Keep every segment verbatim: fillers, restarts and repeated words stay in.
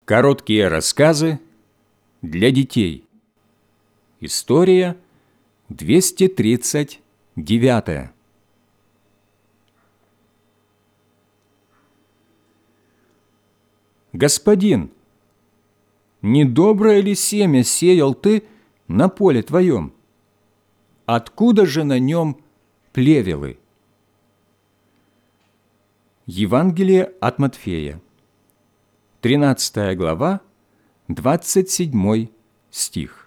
Короткие рассказы для детей. История двести тридцать девятая. Господин, недоброе ли семя сеял ты на поле твоем? Откуда же на нем плевелы? Евангелие от Матфея, тринадцатая глава, двадцать седьмой стих.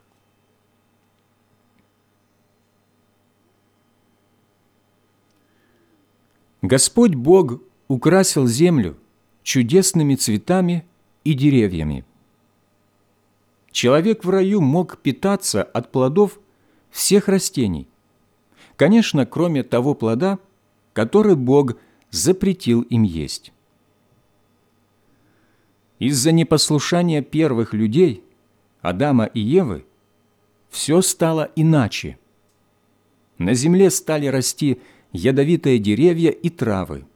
Господь Бог украсил землю чудесными цветами и деревьями. Человек в раю мог питаться от плодов всех растений, конечно, кроме того плода, который Бог запретил им есть. Из-за непослушания первых людей, Адама и Евы, все стало иначе. На земле стали расти ядовитые деревья и травы.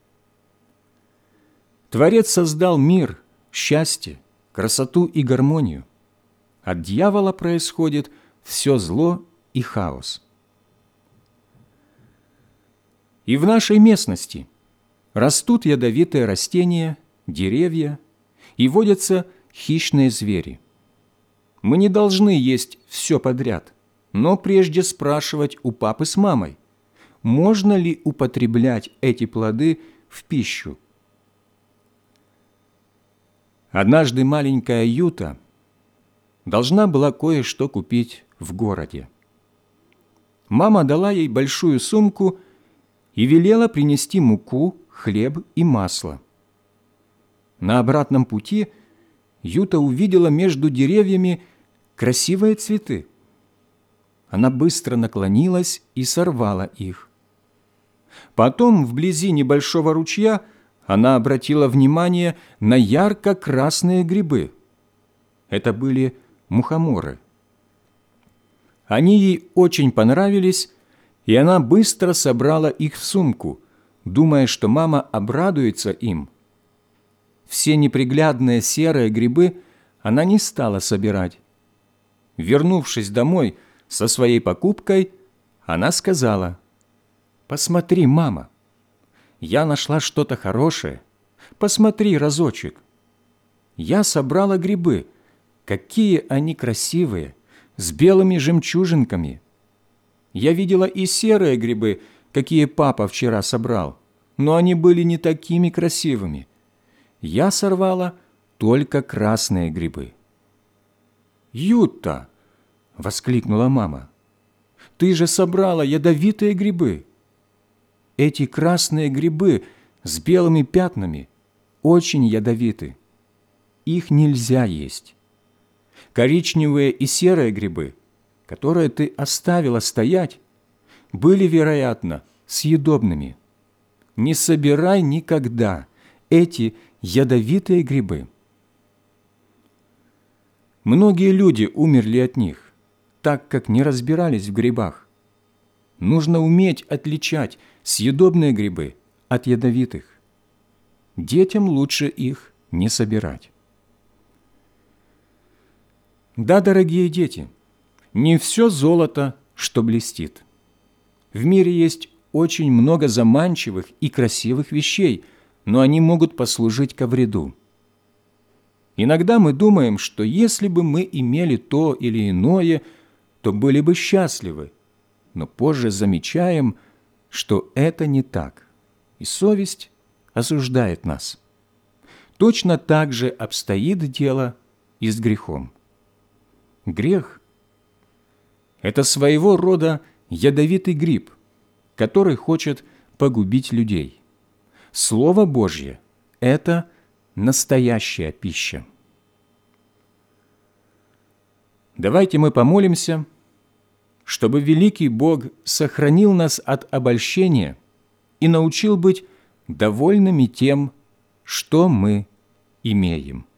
Творец создал мир, счастье, красоту и гармонию. От дьявола происходит все зло и хаос. И в нашей местности растут ядовитые растения, деревья, и водятся хищные звери. Мы не должны есть все подряд, но прежде спрашивать у папы с мамой, можно ли употреблять эти плоды в пищу. Однажды маленькая Юта должна была кое-что купить в городе. Мама дала ей большую сумку и велела принести муку, хлеб и масло. На обратном пути Юта увидела между деревьями красивые цветы. Она быстро наклонилась и сорвала их. Потом, вблизи небольшого ручья, она обратила внимание на ярко-красные грибы. Это были мухоморы. Они ей очень понравились, и она быстро собрала их в сумку, думая, что мама обрадуется им. Все неприглядные серые грибы она не стала собирать. Вернувшись домой со своей покупкой, она сказала: «Посмотри, мама, я нашла что-то хорошее. Посмотри разочек. Я собрала грибы. Какие они красивые, с белыми жемчужинками. Я видела и серые грибы, какие папа вчера собрал, но они были не такими красивыми. Я сорвала только красные грибы». «Юта!» — воскликнула мама. «Ты же собрала ядовитые грибы. Эти красные грибы с белыми пятнами очень ядовиты. Их нельзя есть. Коричневые и серые грибы, которые ты оставила стоять, были, вероятно, съедобными. Не собирай никогда эти ядовитые грибы». Многие люди умерли от них, так как не разбирались в грибах. Нужно уметь отличать съедобные грибы от ядовитых. Детям лучше их не собирать. Да, дорогие дети, не все золото, что блестит. В мире есть очень много заманчивых и красивых вещей, но они могут послужить ко вреду. Иногда мы думаем, что если бы мы имели то или иное, то были бы счастливы, но позже замечаем, что это не так, и совесть осуждает нас. Точно так же обстоит дело и с грехом. Грех – это своего рода ядовитый гриб, который хочет погубить людей. Слово Божье – это настоящая пища. Давайте мы помолимся, чтобы великий Бог сохранил нас от обольщения и научил быть довольными тем, что мы имеем.